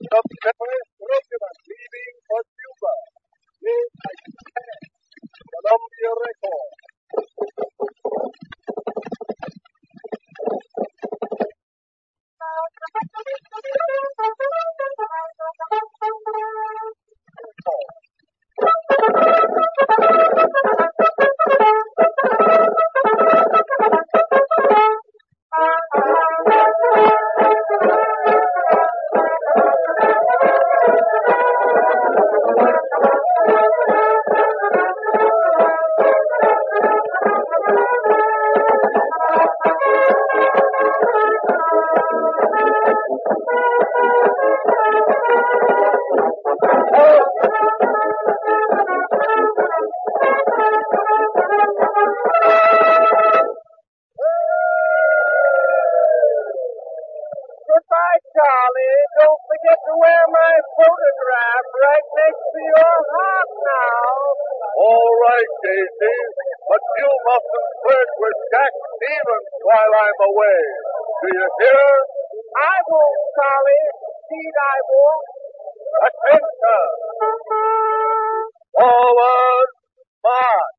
The Paris Regiment leaving for Cuba. Is Columbia Record. Goodbye, Charlie. Don't forget to wear my photograph right next to your heart now. All right, Casey. But you mustn't flirt with Jack Stevens while I'm away. Do you hear? I won't, Charlie. Indeed, I won't. Attention! Forward, march!